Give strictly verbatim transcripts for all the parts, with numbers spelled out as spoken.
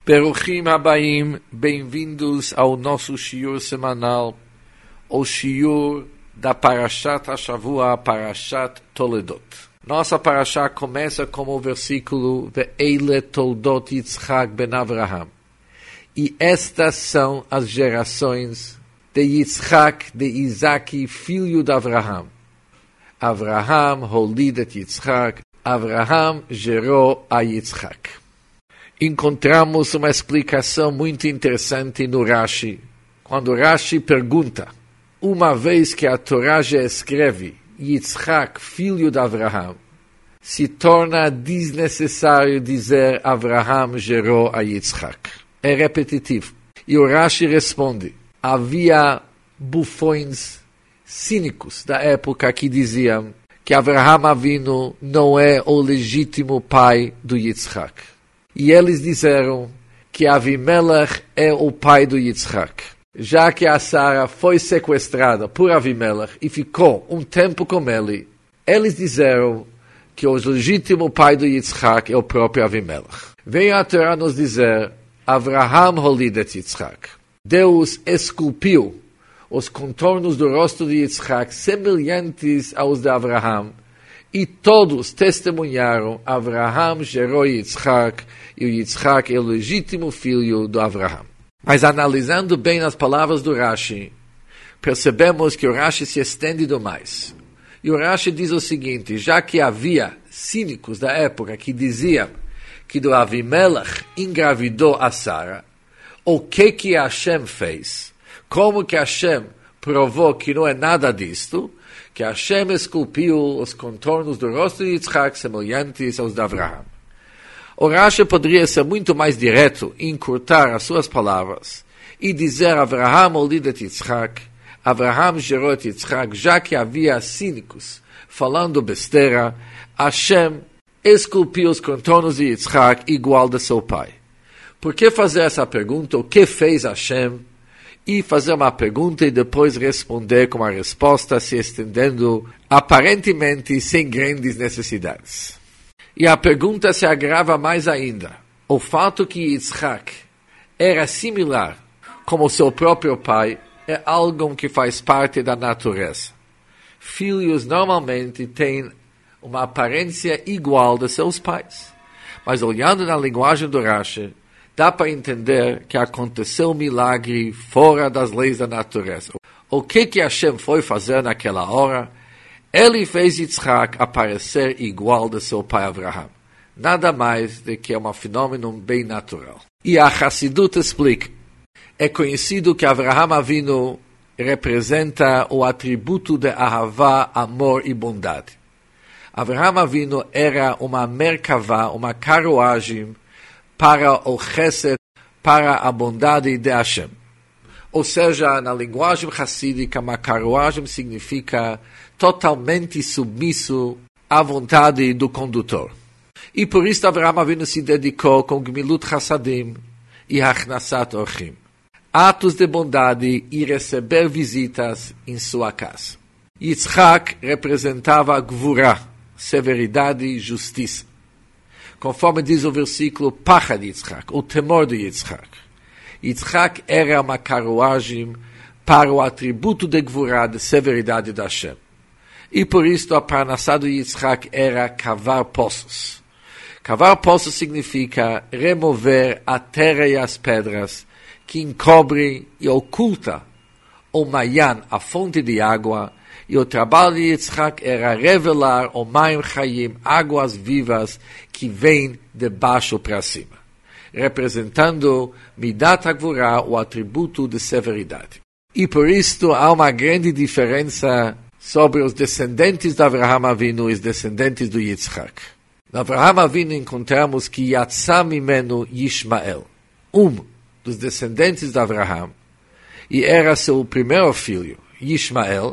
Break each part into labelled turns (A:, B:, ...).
A: Beruchim Habaim, bem-vindos ao nosso shiur semanal, o shiur da Parashat HaShavua, Parashat Toledot. Nossa Parashá começa com o versículo Ve'ele Toldot Yitzchak ben Avraham. E estas são as gerações de Yitzchak, de Isaac, filho de Avraham. Avraham holidet Yitzchak, Avraham gerou a Yitzchak. Encontramos uma explicação muito interessante no Rashi, quando Rashi pergunta, uma vez que a Torá já escreve Yitzchak, filho de Avraham, se torna desnecessário dizer Avraham gerou a Yitzchak. É repetitivo. E o Rashi responde, havia bufões cínicos da época que diziam que Avraham Avinu não é o legítimo pai do Yitzchak. E eles disseram que Avimelech é o pai do Yitzchak. Já que a Sara foi sequestrada por Avimelech e ficou um tempo com ele, eles disseram que o legítimo pai do Yitzchak é o próprio Avimelech. Vem a Torá nos dizer, Avraham holidet Yitzchak. Deus esculpiu os contornos do rosto de Yitzchak semelhantes aos de Avraham, e todos testemunharam Avraham gerou Yitzchak, e o Yitzchak é o legítimo filho do Avraham. Mas analisando bem as palavras do Rashi, percebemos que o Rashi se estende demais. E o Rashi diz o seguinte, já que havia cínicos da época que diziam que do Avimelech engravidou a Sara, o que que Hashem fez? Como que Hashem provou que não é nada disto? Que Hashem esculpiu os contornos do rosto de Yitzchak semelhantes aos de Avraham. O Rashi poderia ser muito mais direto e encurtar as suas palavras e dizer Avraham holidet Yitzchak, Avraham gerou Yitzchak, já que havia cínicos falando besteira, Hashem esculpiu os contornos de Yitzchak igual de seu pai. Por que fazer essa pergunta? O que fez Hashem? E fazer uma pergunta e depois responder com uma resposta se estendendo aparentemente sem grandes necessidades. E a pergunta se agrava mais ainda. O fato que Yitzchak era similar como seu próprio pai é algo que faz parte da natureza. Filhos normalmente têm uma aparência igual de seus pais. Mas olhando na linguagem do Rashi, dá para entender que aconteceu um milagre fora das leis da natureza. O que que Hashem foi fazer naquela hora? Ele fez Yitzchak aparecer igual de seu pai Avraham. Nada mais do que um fenômeno bem natural. E a Hassidut explica. É conhecido que Avraham Avinu representa o atributo de Ahavá, amor e bondade. Avraham Avinu era uma merkavá, uma carruagem para o chesed, para a bondade de Hashem. Ou seja, na linguagem hassídica, uma carruagem significa totalmente submisso à vontade do condutor. E por isso Avraham Avinu se dedicou com Gmilut Chassadim e Hachnasat Orchim, atos de bondade e receber visitas em sua casa. Yitzchak representava Gvurah, severidade e justiça. Conforme diz o versículo, Pachad Yitzchak, o temor de Yitzchak. Yitzchak era uma carruagem para o atributo de Gvurah, de severidade da Hashem. E por isso a parnassá de Yitzchak era cavar poços. Cavar poços significa remover a terra e as pedras que encobrem e oculta o Mayan, a fonte de água, e o trabalho de Yitzchak era revelar o Mayim Chayim, águas vivas que vêm de baixo para cima, representando Midat HaGvurah, o atributo de severidade. E por isto há uma grande diferença sobre os descendentes de Avraham Avinu e os descendentes do Yitzchak. Na Avraham Avinu encontramos que Yatzá mimenu Yishmael, um dos descendentes de Avraham, e era seu primeiro filho, Yishmael,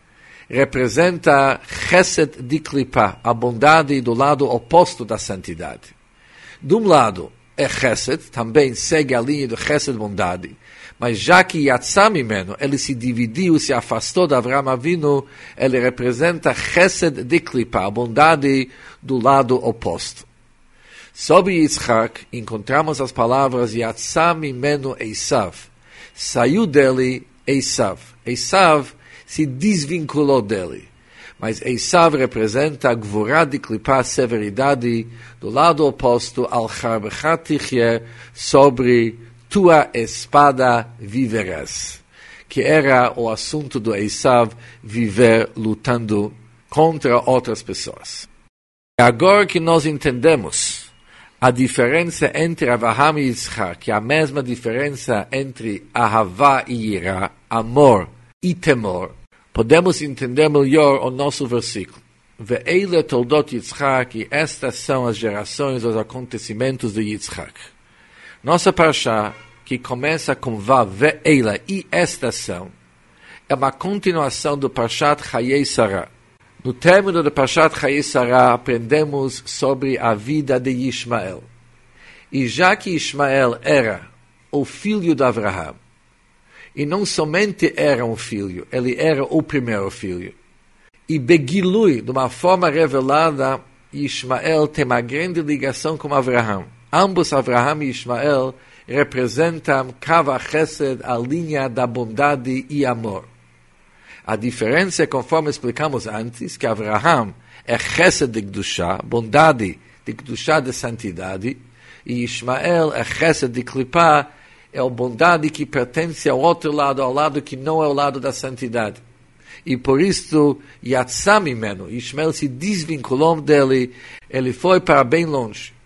A: representa Chesed de Klipa, a bondade do lado oposto da santidade. De um lado é Chesed, também segue a linha do Chesed bondade, mas já que Yatzá mimenu, ele se dividiu, se afastou de Avraham Avinu, ele representa Chesed de Klipa, a bondade do lado oposto. Sobre Yitzhak, encontramos as palavras Yatzá mimenu Esav. Saiu dele Esav. Esav se desvinculou dele. Mas Esav representa a gvurá de clipar a severidade do lado oposto al charbecha tichye, sobre tua espada viverás, que era o assunto do Esav, viver lutando contra outras pessoas. Agora que nós entendemos a diferença entre Avraham e Yitzhak, que é a mesma diferença entre Ahavá e Yirá, amor e temor, podemos entender melhor o nosso versículo. Ve'ele toldot Yitzhak, e estas são as gerações dos acontecimentos de Yitzhak. Nossa parashá, que começa com Vav, Ve'ele, e estas são, é uma continuação do Parshat Chayei Sarah. No término do Parshat Chayei Sarah, aprendemos sobre a vida de Ishmael. E já que Ishmael era o filho de Avraham, e não somente era um filho, ele era o primeiro filho. E Begilui, de uma forma revelada, Ishmael tem uma grande ligação com Avraham. Ambos, Avraham e Ishmael, representam Kav HaChesed, a linha da bondade e amor. A diferença é, conforme explicamos antes, que Avraham é Chesed de Kedushá, bondade de Kedushá de santidade, e Ishmael é Chesed de Klipá, é a bondade que pertence ao outro lado, ao lado que não é o lado da santidade. E por isso, Yatzá mimenu, Ishmael se desvinculou dele, ele foi para bem longe.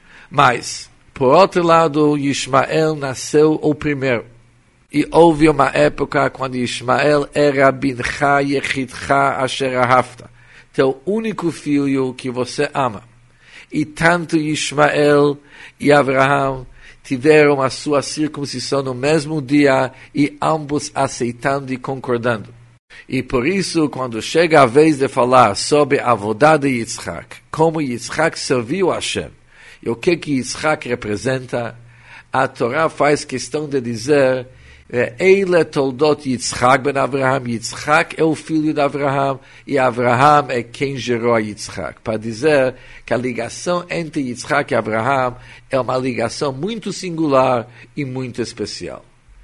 A: Mas, por outro lado, Ishmael nasceu o primeiro. E houve uma época quando Ishmael era bincha yechidcha asher ahavta, teu único filho que você ama. E tanto Ishmael e Avraham tiveram a sua circuncisão no mesmo dia, e ambos aceitando e concordando. E por isso, quando chega a vez de falar sobre a avodá de Yitzhak, como Yitzhak serviu a Hashem, e o que que Yitzhak representa, a Torá faz questão de dizer: Eile toldot Yitzhak ben Avraham. Yitzhak é o filho de Avraham, e Avraham é quem gerou a Yitzhak. Para dizer que a ligação entre Yitzhak e Avraham é uma ligação muito singular e muito especial.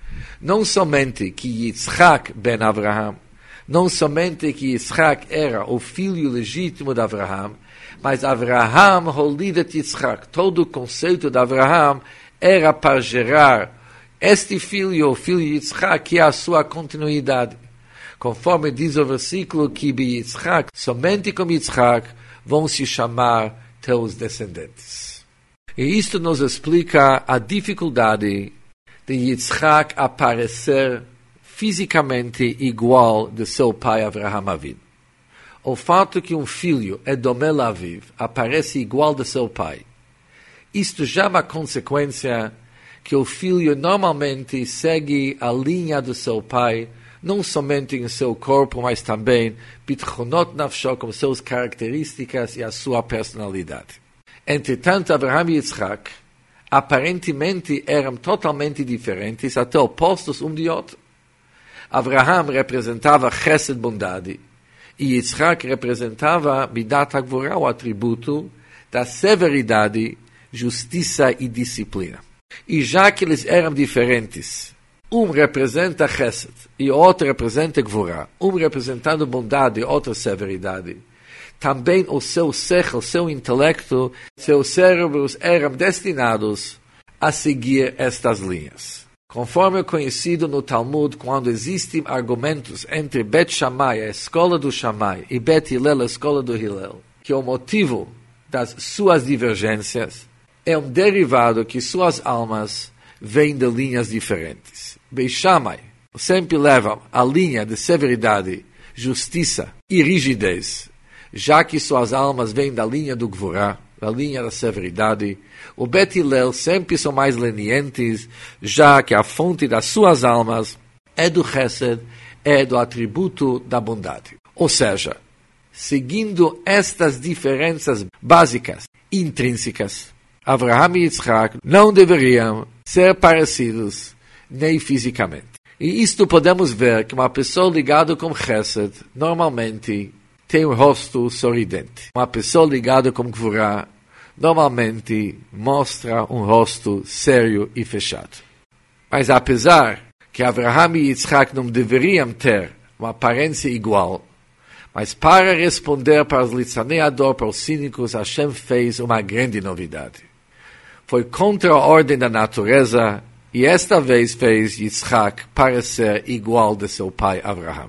A: Não somente que Yitzhak ben Avraham, não somente que Yitzhak era o filho legítimo de Avraham, mas Avraham holidet Yitzhak. Todo o conceito de Avraham era para gerar este filho, o filho de Yitzhak, que é a sua continuidade. Conforme diz o versículo, que bi Yitzhak, somente com Yitzhak, vão se chamar teus descendentes. E isto nos explica a dificuldade de Yitzhak aparecer fisicamente igual de seu pai Avraham Avinu. O fato que um filho é domel aviv, aparece igual de seu pai, isto já é uma consequência que o filho normalmente segue a linha do seu pai, não somente em seu corpo, mas também bitchonot nafsho, com suas características e a sua personalidade. Entretanto, Avraham e Yitzhak aparentemente eram totalmente diferentes, até opostos um de outro. Avraham representava chesed, bondade, e Yitzhak representava midat hagvurá, o atributo da severidade, justiça e disciplina. E já que eles eram diferentes, um representa chesed e o outro representa gvurá, um representando bondade e outro severidade, também o seu sechel, seu intelecto, seus cérebros eram destinados a seguir estas linhas. Conforme é conhecido no Talmud, quando existem argumentos entre Bet Shammai, a escola do Shammai, e Bet Hillel, a escola do Hillel, que o motivo das suas divergências é um derivado que suas almas vêm de linhas diferentes. Bet Shammai sempre levam a linha de severidade, justiça e rigidez, já que suas almas vêm da linha do Gvurá, da linha da severidade. O Bet Hillel sempre são mais lenientes, já que a fonte das suas almas é do Chesed, é do atributo da bondade. Ou seja, seguindo estas diferenças básicas, intrínsecas, Avraham e Yitzhak não deveriam ser parecidos nem fisicamente. E isto podemos ver que uma pessoa ligada com Chesed normalmente tem um rosto sorridente. Uma pessoa ligada com Gvurá normalmente mostra um rosto sério e fechado. Mas apesar que Abraham e Yitzhak não deveriam ter uma aparência igual, mas para responder para os litzanei-ador, para os cínicos, Hashem fez uma grande novidade. Foi contra a ordem da natureza e esta vez fez Yitzhak parecer igual de seu pai Abraham.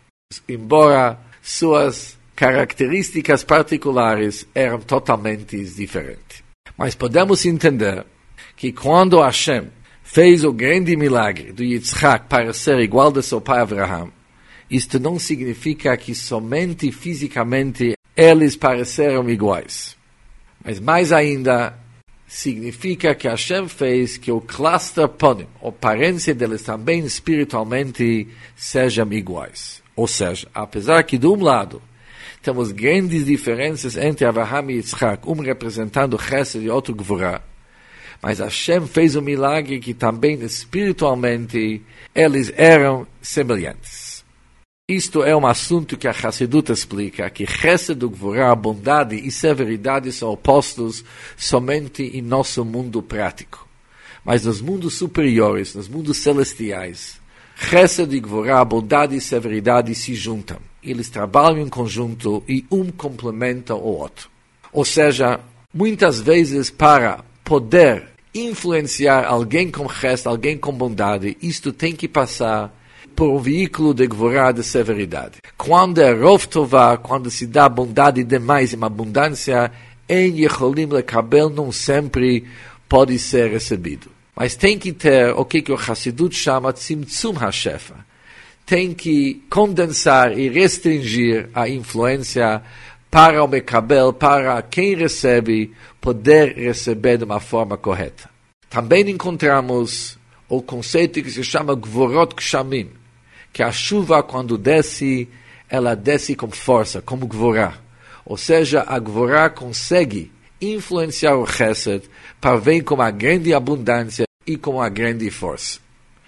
A: Embora suas características particulares eram totalmente diferentes. Mas podemos entender que quando Hashem fez o grande milagre do Yitzhak parecer igual de seu pai Abraham, isto não significa que somente fisicamente eles pareceram iguais. Mas mais ainda, significa que Hashem fez que o cluster ponim, a aparência deles também espiritualmente, sejam iguais. Ou seja, apesar que de um lado temos grandes diferenças entre Abraham e Yitzhak, um representando Chesed e outro Gvorá, mas Hashem fez um milagre que também espiritualmente eles eram semelhantes. Isto é um assunto que a Hassidut explica, que Chesed e Gvorá, bondade e severidade são opostos somente em nosso mundo prático. Mas nos mundos superiores, nos mundos celestiais, Chesed e Gvorá, bondade e severidade se juntam. Eles trabalham em conjunto e um complementa o outro. Ou seja, muitas vezes para poder influenciar alguém com Chesed, alguém com bondade, isto tem que passar por um veículo de Gvorá, de severidade. Quando é Rov Tová, quando se dá bondade demais, uma abundância, em Yecholim Lekabel não sempre pode ser recebido. Mas tem que ter o que, que o Hassidut chama de Tzimtzum HaShefa. Tem que condensar e restringir a influência para o Mekabel, para quem recebe, poder receber de uma forma correta. Também encontramos o conceito que se chama Gvorot Kshamim, que a chuva, quando desce, ela desce com força, como Gvorá. Ou seja, a Gvorá consegue influenciar o Chesed para vir com uma grande abundância e com uma grande força.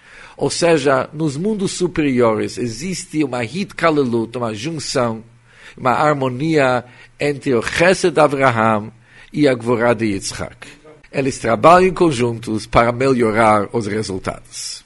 A: Ou seja, nos mundos superiores existe uma hitkalelut, uma junção, uma harmonia entre o Chesed de Abraham e a Gvorá de Yitzhak. Eles trabalham juntos para melhorar os resultados.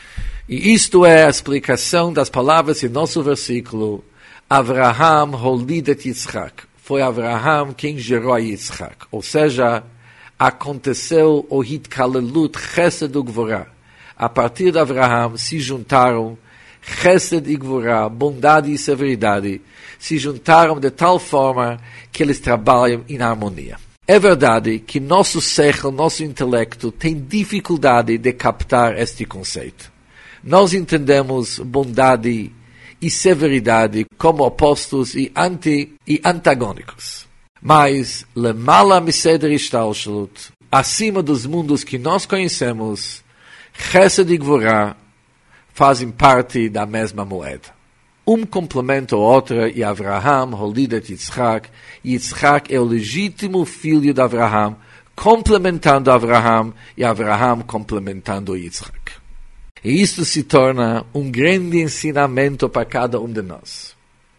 A: E isto é a explicação das palavras em nosso versículo, Abraham holidet Yitzhak. Foi Abraham quem gerou a Yitzhak. Ou seja, aconteceu o hitkalelut Chesed e Gvorá. A partir de Abraham se juntaram Chesed e Gvorá, bondade e severidade, se juntaram de tal forma que eles trabalham em harmonia. É verdade que nosso seichel, nosso intelecto, tem dificuldade de captar este conceito. Nós entendemos bondade e severidade como opostos e, anti, e antagônicos. Mas, lemala miseder ishtalshelut, acima dos mundos que nós conhecemos, Chesed e Gvorá fazem parte da mesma moeda. Um complementa o outro e Abraham holidet Yitzhak. Yitzhak é o legítimo filho de Abraham, complementando Abraham e Abraham complementando Yitzhak. E isto se torna um grande ensinamento para cada um de nós.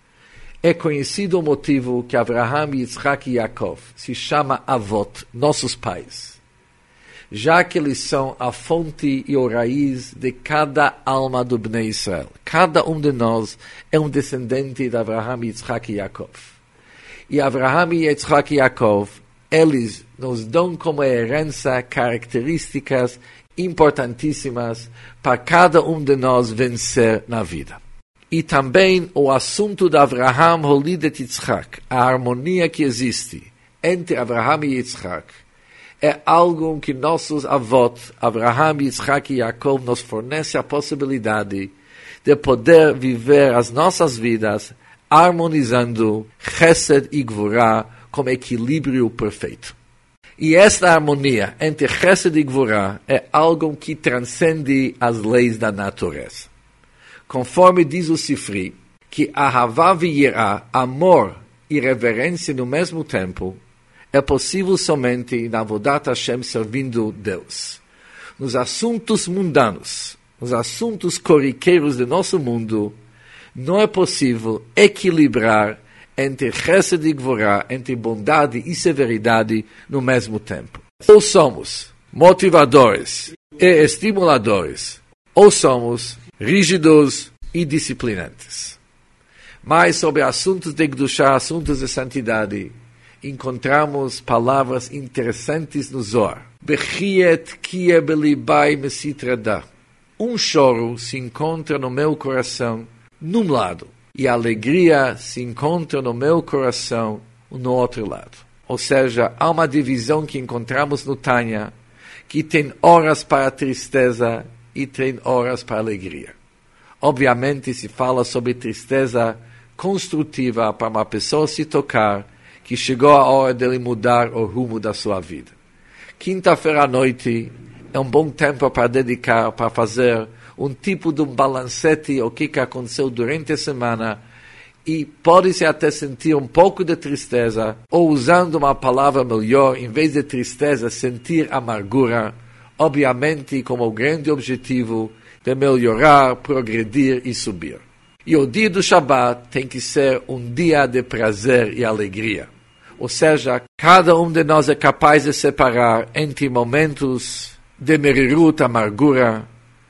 A: É conhecido o motivo que Abraham, Yitzhak e Yaakov se chama Avot, nossos pais, já que eles são a fonte e a raiz de cada alma do Bnei Israel. Cada um de nós é um descendente de Abraham, Yitzhak e Yaakov. E Abraham, Yitzhak e Yaakov, eles nos dão como herança características importantíssimas para cada um de nós vencer na vida. E também o assunto de Abraham holidet Yitzhak, a harmonia que existe entre Abraham e Yitzhak, é algo que nossos avós, Abraham, Yitzhak e Yaakov, nos fornece a possibilidade de poder viver as nossas vidas harmonizando Chesed e Gvorá com equilíbrio perfeito. E esta harmonia entre Chesed e Gvorá é algo que transcende as leis da natureza. Conforme diz o Sifri, que Ahavá e Yirá, amor e reverência no mesmo tempo, é possível somente na Avodat Hashem servindo Deus. Nos assuntos mundanos, nos assuntos corriqueiros do nosso mundo, não é possível equilibrar entre chesed e gvorá, entre bondade e severidade no mesmo tempo. Ou somos motivadores e estimuladores, ou somos rígidos e disciplinantes. Mas sobre assuntos de Kedushá, assuntos de santidade, encontramos palavras interessantes no Zohar. Bechiet kie belibai mesitrada. Um choro se encontra no meu coração num lado, e a alegria se encontra no meu coração no outro lado. Ou seja, há uma divisão que encontramos no Tânia, que tem horas para a tristeza e tem horas para a alegria. Obviamente se fala sobre tristeza construtiva para uma pessoa se tocar, que chegou a hora dele mudar o rumo da sua vida. Quinta-feira à noite é um bom tempo para dedicar, para fazer um tipo de um balancete o que, que aconteceu durante a semana, e pode-se até sentir um pouco de tristeza, ou usando uma palavra melhor, em vez de tristeza, sentir amargura, obviamente como o grande objetivo de melhorar, progredir e subir. E o dia do Shabat tem que ser um dia de prazer e alegria. Ou seja, cada um de nós é capaz de separar entre momentos de merirut, amargura,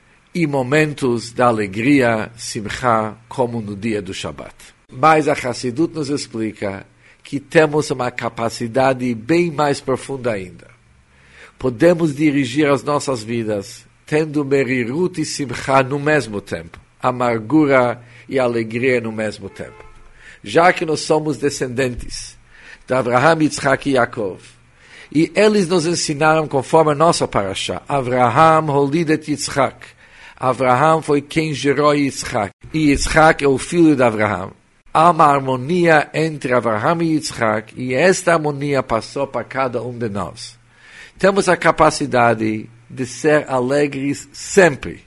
A: e momentos de alegria, simcha, como no dia do Shabat. Mas a Hassidut nos explica que temos uma capacidade bem mais profunda ainda. Podemos dirigir as nossas vidas tendo merirut e simcha no mesmo tempo, amargura e alegria no mesmo tempo. Já que nós somos descendentes de Avraham, Yitzhak e Yaakov, e eles nos ensinaram conforme a nossa parashá, Avraham holidet Yitzhak. Avraham foi quem gerou Yitzhak, e Yitzhak é o filho de Avraham. Há uma harmonia entre Avraham e Yitzhak, e esta harmonia passou para cada um de nós. Temos a capacidade de ser alegres sempre.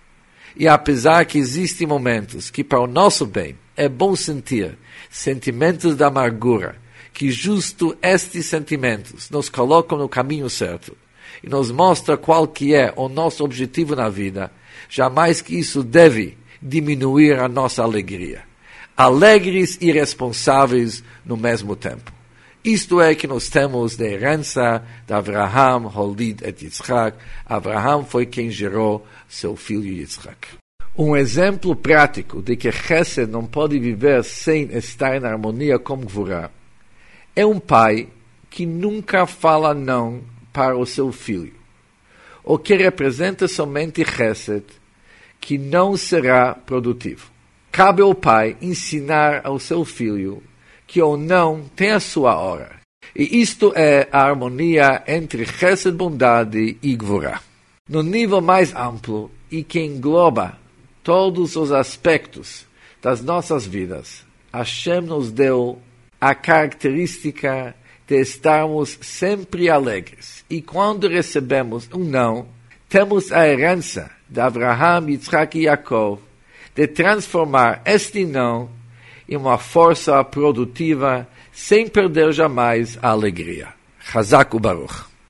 A: E apesar que existem momentos que para o nosso bem é bom sentir sentimentos de amargura, que justo estes sentimentos nos colocam no caminho certo e nos mostram qual que é o nosso objetivo na vida, jamais que isso deve diminuir a nossa alegria. Alegres e responsáveis no mesmo tempo. Isto é que nós temos de herança de Avraham, Holid et Yitzhak. Avraham foi quem gerou seu filho Yitzhak. Um exemplo prático de que Chesed não pode viver sem estar em harmonia com Gvurá é um pai que nunca fala não para o seu filho, o que representa somente Chesed, que não será produtivo. Cabe ao pai ensinar ao seu filho que o não tem a sua hora. E isto é a harmonia entre Chesed, bondade e Gvurá. No nível mais amplo e que engloba todos os aspectos das nossas vidas, Hashem nos deu a característica de estarmos sempre alegres. E quando recebemos um não, temos a herança de Avraham, Yitzhak e Yaakov de transformar este não em uma força produtiva sem perder jamais a alegria. Chazak u'Baruch.